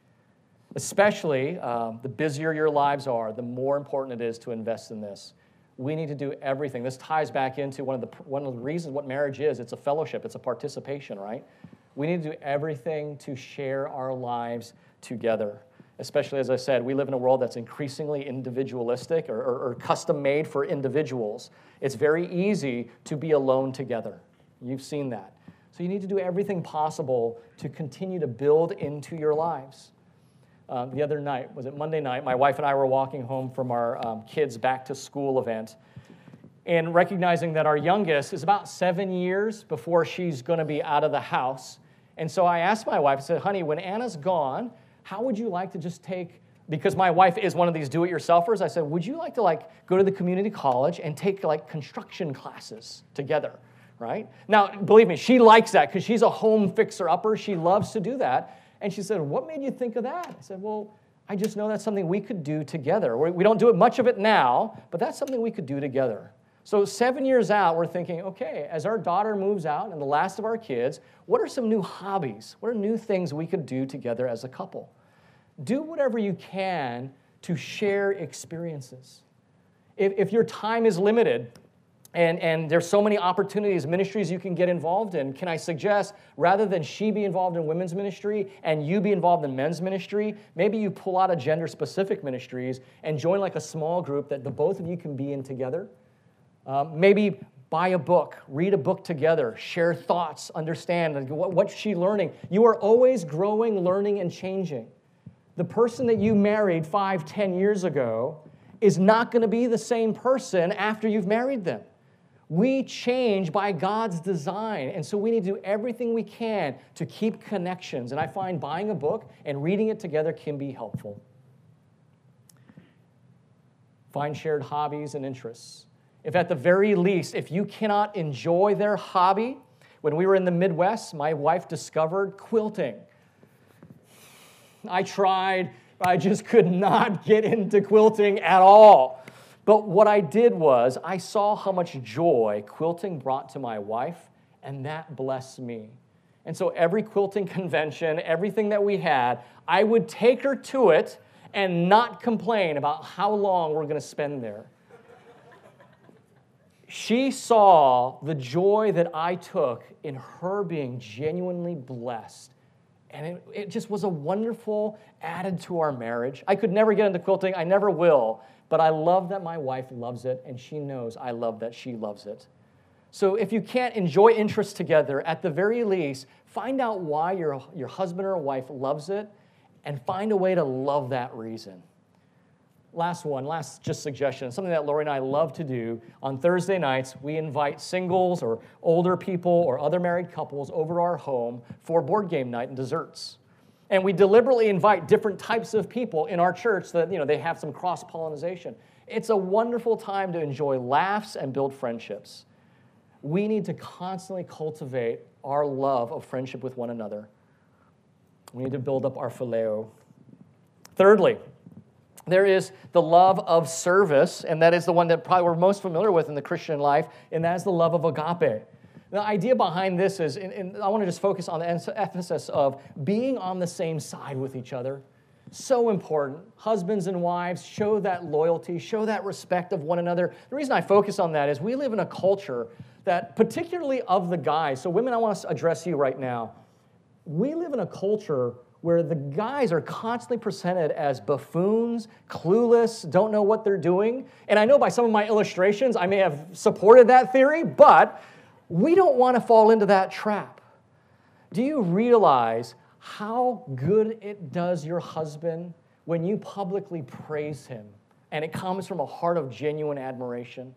Especially, um, the busier your lives are, the more important it is to invest in this. We need to do everything. This ties back into one of the one of the reasons what marriage is. It's a fellowship. It's a participation, right? We need to do everything to share our lives together. Especially, as I said, we live in a world that's increasingly individualistic or, or, or custom-made for individuals. It's very easy to be alone together. You've seen that. So you need to do everything possible to continue to build into your lives. Uh, the other night, was it Monday night, my wife and I were walking home from our um, kids' back-to-school event, and recognizing that our youngest is about seven years before she's going to be out of the house. And so I asked my wife, I said, honey, when Anna's gone, how would you like to just take, because my wife is one of these do-it-yourselfers, I said, would you like to like go to the community college and take like construction classes together, right? Now, believe me, she likes that because she's a home fixer-upper. She loves to do that. And she said, what made you think of that? I said, well, I just know that's something we could do together. We don't do it much of it now, but that's something we could do together. So seven years out, we're thinking, okay, as our daughter moves out and the last of our kids, what are some new hobbies? What are new things we could do together as a couple? Do whatever you can to share experiences. If, if your time is limited, And, and there's so many opportunities, ministries you can get involved in. Can I suggest, rather than she be involved in women's ministry and you be involved in men's ministry, maybe you pull out of gender-specific ministries and join like a small group that the both of you can be in together. Um, maybe buy a book, read a book together, share thoughts, understand what, what's she learning. You are always growing, learning, and changing. The person that you married five, ten years ago is not going to be the same person after you've married them. We change by God's design, and so we need to do everything we can to keep connections. And I find buying a book and reading it together can be helpful. Find shared hobbies and interests. If at the very least, if you cannot enjoy their hobby, when we were in the Midwest, my wife discovered quilting. I tried, I just could not get into quilting at all. But what I did was, I saw how much joy quilting brought to my wife, and that blessed me. And so every quilting convention, everything that we had, I would take her to it and not complain about how long we're going to spend there. She saw the joy that I took in her being genuinely blessed. And it, it just was a wonderful added to our marriage. I could never get into quilting. I never will. But I love that my wife loves it, and she knows I love that she loves it. So if you can't enjoy interests together, at the very least, find out why your, your husband or wife loves it, and find a way to love that reason. Last one, last just suggestion, something that Lori and I love to do. On Thursday nights, we invite singles or older people or other married couples over our home for board game night and desserts. And we deliberately invite different types of people in our church so that, you know, they have some cross-pollination. It's a wonderful time to enjoy laughs and build friendships. We need to constantly cultivate our love of friendship with one another. We need to build up our phileo. Thirdly, there is the love of service, and that is the one that probably we're most familiar with in the Christian life, and that is the love of agape. The idea behind this is, and, and I want to just focus on the emphasis of being on the same side with each other. So important. Husbands and wives, show that loyalty, show that respect of one another. The reason I focus on that is we live in a culture that, particularly of the guys, so women, I want to address you right now. We live in a culture where the guys are constantly presented as buffoons, clueless, don't know what they're doing. And I know by some of my illustrations, I may have supported that theory, but we don't want to fall into that trap. Do you realize how good it does your husband when you publicly praise him and it comes from a heart of genuine admiration?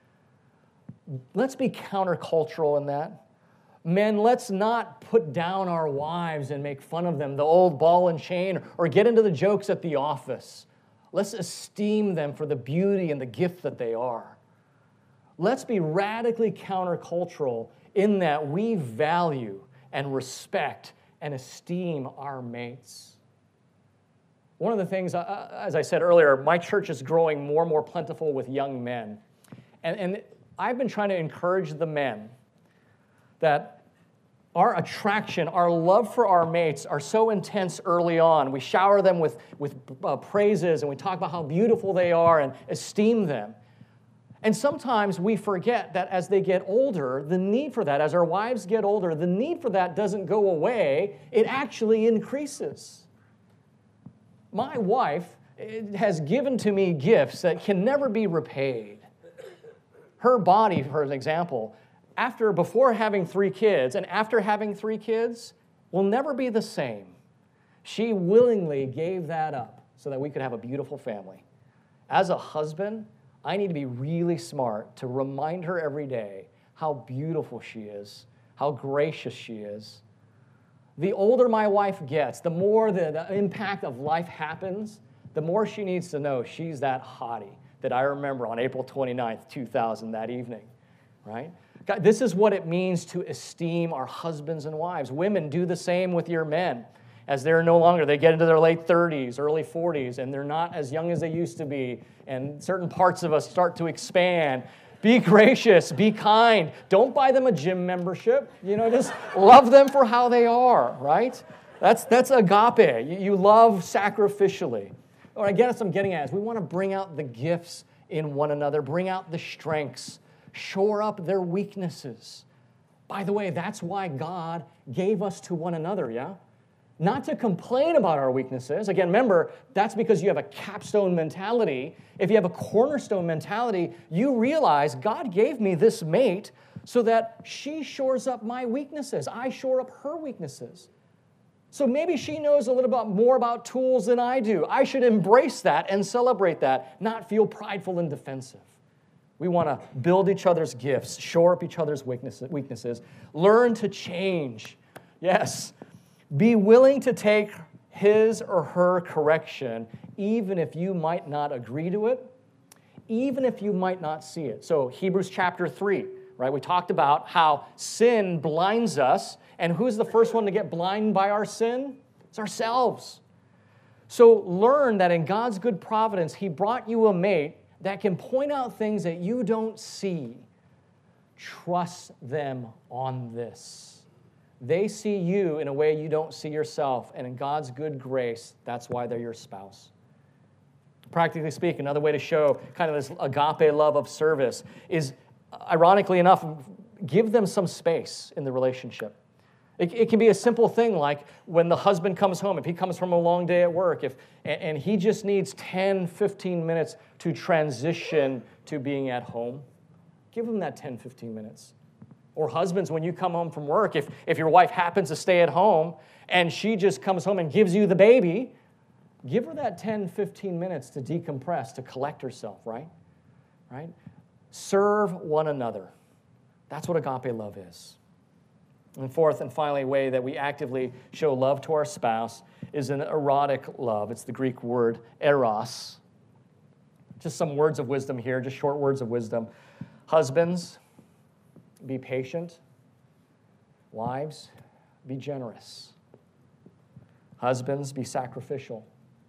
Let's be countercultural in that. Men, let's not put down our wives and make fun of them, the old ball and chain, or get into the jokes at the office. Let's esteem them for the beauty and the gift that they are. Let's be radically countercultural in that we value and respect and esteem our mates. One of the things, uh, as I said earlier, my church is growing more and more plentiful with young men. And, and I've been trying to encourage the men that our attraction, our love for our mates are so intense early on. We shower them with, with uh, praises, and we talk about how beautiful they are and esteem them. And sometimes we forget that as they get older, the need for that, as our wives get older, the need for that doesn't go away. It actually increases. My wife has given to me gifts that can never be repaid. Her body, for example, after, before having three kids and after having three kids, will never be the same. She willingly gave that up so that we could have a beautiful family. As a husband, I need to be really smart to remind her every day how beautiful she is, how gracious she is. The older my wife gets, the more the, the impact of life happens, the more she needs to know she's that hottie that I remember on April twenty-ninth, two thousand, that evening, right? God, this is what it means to esteem our husbands and wives. Women, do the same with your men. As they're no longer, they get into their late thirties, early forties, and they're not as young as they used to be, and certain parts of us start to expand. Be gracious, be kind. Don't buy them a gym membership. You know, just love them for how they are, right? That's, that's agape. You, you love sacrificially. Or I guess what I'm getting at is we want to bring out the gifts in one another, bring out the strengths. shore up their weaknesses. By the way, that's why God gave us to one another, yeah? Not to complain about our weaknesses. Again, remember, that's because you have a capstone mentality. If you have a cornerstone mentality, you realize God gave me this mate so that she shores up my weaknesses. I shore up her weaknesses. So maybe she knows a little bit more about tools than I do. I should embrace that and celebrate that, not feel prideful and defensive. We want to build each other's gifts, shore up each other's weaknesses, learn to change. Yes, be willing to take his or her correction, even if you might not agree to it, even if you might not see it. So Hebrews chapter three, right? We talked about how sin blinds us, and who's the first one to get blinded by our sin? It's ourselves. So learn that in God's good providence, he brought you a mate that can point out things that you don't see. Trust them on this. They see you in a way you don't see yourself, and in God's good grace, that's why they're your spouse. Practically speaking, another way to show kind of this agape love of service is, ironically enough, give them some space in the relationship. It, it can be a simple thing like when the husband comes home, if he comes from a long day at work, if and, and he just needs ten, fifteen minutes to transition to being at home, give him that ten, fifteen minutes. Or husbands, when you come home from work, if, if your wife happens to stay at home and she just comes home and gives you the baby, give her that ten, fifteen minutes to decompress, to collect herself, right? Right? Serve one another. That's what agape love is. And fourth and finally, a way that we actively show love to our spouse is an erotic love. It's the Greek word eros. Just some words of wisdom here, just short words of wisdom. Husbands, be patient. Wives, be generous. Husbands, be sacrificial.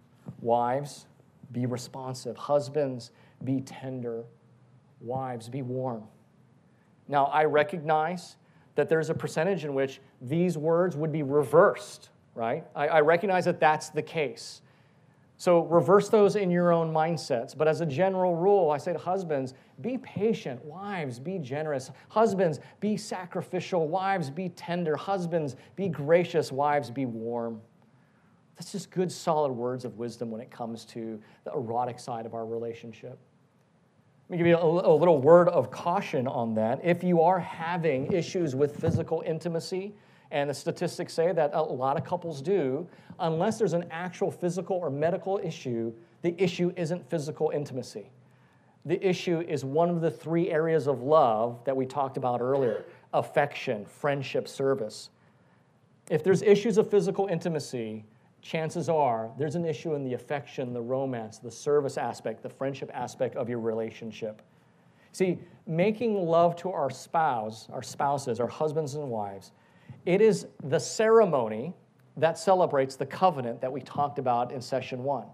Wives, be responsive. Husbands, be tender. Wives, be warm. Now, I recognize that there's a percentage in which these words would be reversed, right? I, I recognize that that's the case. So reverse those in your own mindsets. But as a general rule, I say to husbands, be patient. Wives, be generous. Husbands, be sacrificial. Wives, be tender. Husbands, be gracious. Wives, be warm. That's just good, solid words of wisdom when it comes to the erotic side of our relationship. Let me give you a, a little word of caution on that. If you are having issues with physical intimacy, and the statistics say that a lot of couples do, unless there's an actual physical or medical issue, the issue isn't physical intimacy. The issue is one of the three areas of love that we talked about earlier: affection, friendship, service. If there's issues of physical intimacy, chances are there's an issue in the affection, the romance, the service aspect, the friendship aspect of your relationship. See, making love to our spouse, our spouses, our husbands and wives, it is the ceremony that celebrates the covenant that we talked about in session one.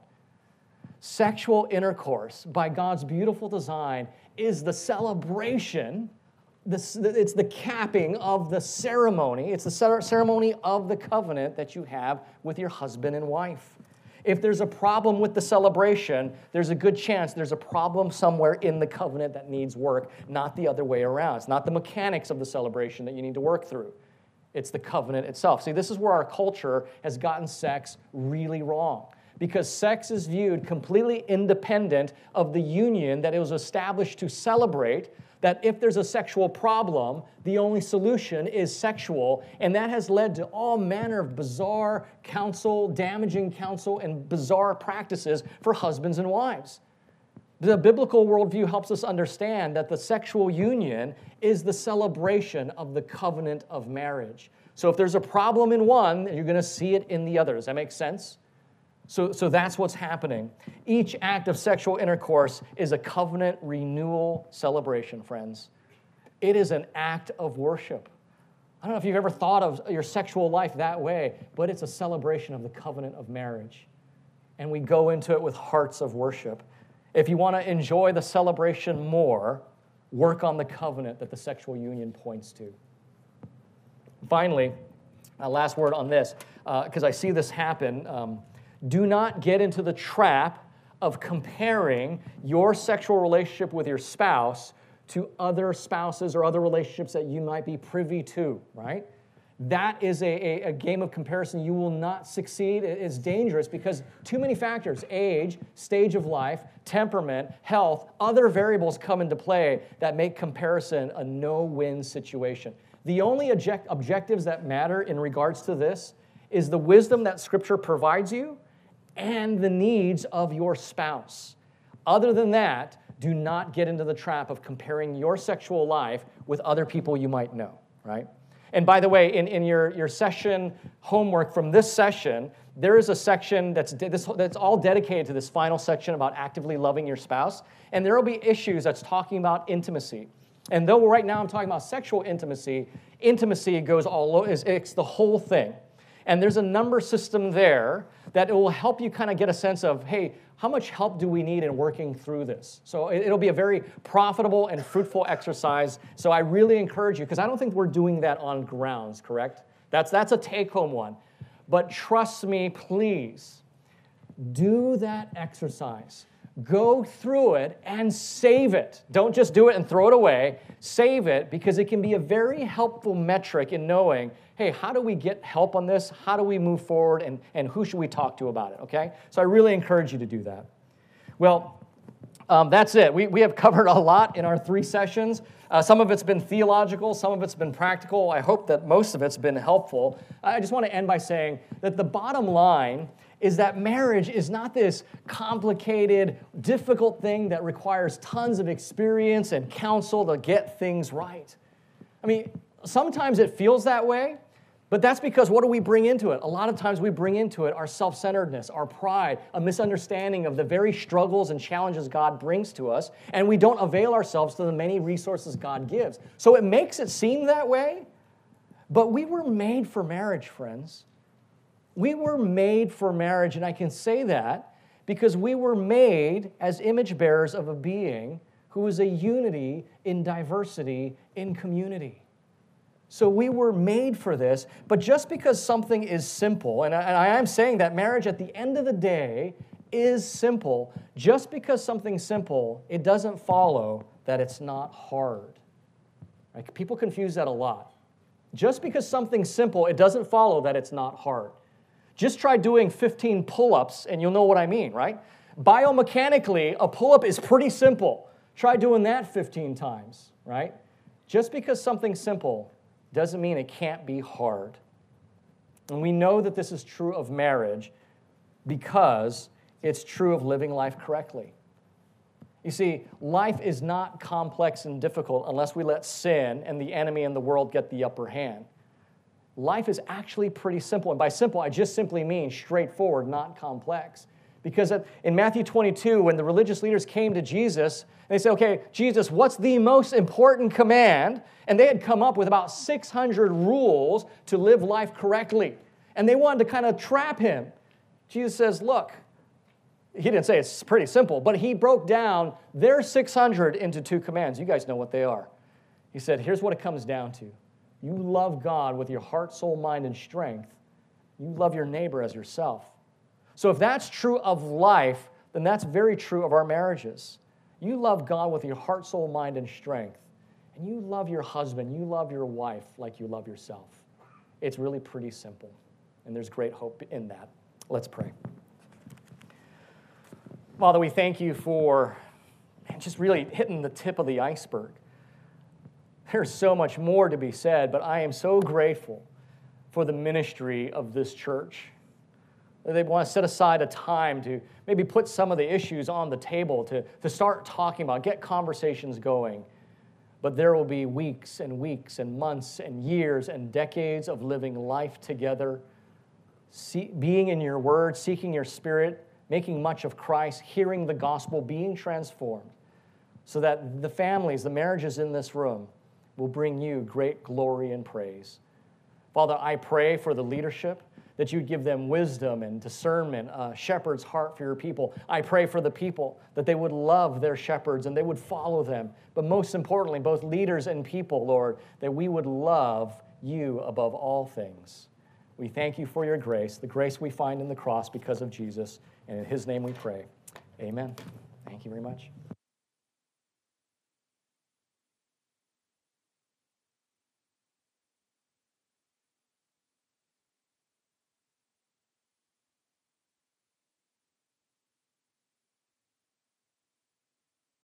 Sexual intercourse, by God's beautiful design, is the celebration. This, it's the capping of the ceremony. It's the ceremony of the covenant that you have with your husband and wife. If there's a problem with the celebration, there's a good chance there's a problem somewhere in the covenant that needs work, not the other way around. It's not the mechanics of the celebration that you need to work through. It's the covenant itself. See, this is where our culture has gotten sex really wrong, because sex is viewed completely independent of the union that it was established to celebrate. That if there's a sexual problem, the only solution is sexual, and that has led to all manner of bizarre counsel, damaging counsel, and bizarre practices for husbands and wives. The biblical worldview helps us understand that the sexual union is the celebration of the covenant of marriage. So if there's a problem in one, you're going to see it in the other. Does that make sense? So, so that's what's happening. Each act of sexual intercourse is a covenant renewal celebration, friends. It is an act of worship. I don't know if you've ever thought of your sexual life that way, but it's a celebration of the covenant of marriage. And we go into it with hearts of worship. If you want to enjoy the celebration more, work on the covenant that the sexual union points to. Finally, a last word on this, because uh, I see this happen. Um, Do not get into the trap of comparing your sexual relationship with your spouse to other spouses or other relationships that you might be privy to, right? That is a, a, a game of comparison. You will not succeed. It's dangerous because too many factors, age, stage of life, temperament, health, other variables come into play that make comparison a no-win situation. The only object, objectives that matter in regards to this is the wisdom that Scripture provides you and the needs of your spouse. Other than that, do not get into the trap of comparing your sexual life with other people you might know, right? And by the way, in, in your, your session homework from this session, there is a section that's, de- this, that's all dedicated to this final section about actively loving your spouse. And there will be issues that's talking about intimacy. And though right now I'm talking about sexual intimacy, intimacy goes all over, it's, it's the whole thing. And there's a number system there that it will help you kind of get a sense of, hey, how much help do we need in working through this? So it, it'll be a very profitable and fruitful exercise. So I really encourage you, because I don't think we're doing that on grounds, correct? That's, that's a take-home one. But trust me, please, do that exercise. Go through it and save it. Don't just do it and throw it away. Save it, because it can be a very helpful metric in knowing, hey, how do we get help on this? How do we move forward? And, and who should we talk to about it, okay? So I really encourage you to do that. Well, um, that's it. We, we have covered a lot in our three sessions. Uh, some of it's been theological. Some of it's been practical. I hope that most of it's been helpful. I just want to end by saying that the bottom line is that marriage is not this complicated, difficult thing that requires tons of experience and counsel to get things right. I mean, sometimes it feels that way, but that's because what do we bring into it? A lot of times we bring into it our self-centeredness, our pride, a misunderstanding of the very struggles and challenges God brings to us, and we don't avail ourselves to the many resources God gives. So it makes it seem that way, but we were made for marriage, friends. We were made for marriage, and I can say that because we were made as image bearers of a being who is a unity in diversity in community. So we were made for this, but just because something is simple, and I, and I am saying that marriage at the end of the day is simple, just because something's simple, it doesn't follow that it's not hard. Like, people confuse that a lot. Just because something's simple, it doesn't follow that it's not hard. Just try doing fifteen pull-ups and you'll know what I mean, right? Biomechanically, a pull-up is pretty simple. Try doing that fifteen times, right? Just because something's simple doesn't mean it can't be hard. And we know that this is true of marriage because it's true of living life correctly. You see, life is not complex and difficult unless we let sin and the enemy and the world get the upper hand. Life is actually pretty simple. And by simple, I just simply mean straightforward, not complex. Because in Matthew twenty-two, when the religious leaders came to Jesus, they said, okay, Jesus, what's the most important command? And they had come up with about six hundred rules to live life correctly. And they wanted to kind of trap him. Jesus says, look, he didn't say it's pretty simple, but he broke down their six hundred into two commands. You guys know what they are. He said, here's what it comes down to. You love God with your heart, soul, mind, and strength. You love your neighbor as yourself. So if that's true of life, then that's very true of our marriages. You love God with your heart, soul, mind, and strength. And you love your husband, you love your wife like you love yourself. It's really pretty simple. And there's great hope in that. Let's pray. Father, we thank you for man, just really hitting the tip of the iceberg. There's so much more to be said, but I am so grateful for the ministry of this church. They want to set aside a time to maybe put some of the issues on the table, to, to start talking about, get conversations going. But there will be weeks and weeks and months and years and decades of living life together, see, being in your word, seeking your spirit, making much of Christ, hearing the gospel, being transformed, so that the families, the marriages in this room will bring you great glory and praise. Father, I pray for the leadership, that you'd give them wisdom and discernment, a shepherd's heart for your people. I pray for the people, that they would love their shepherds and they would follow them. But most importantly, both leaders and people, Lord, that we would love you above all things. We thank you for your grace, the grace we find in the cross because of Jesus. And in his name we pray. Amen. Thank you very much.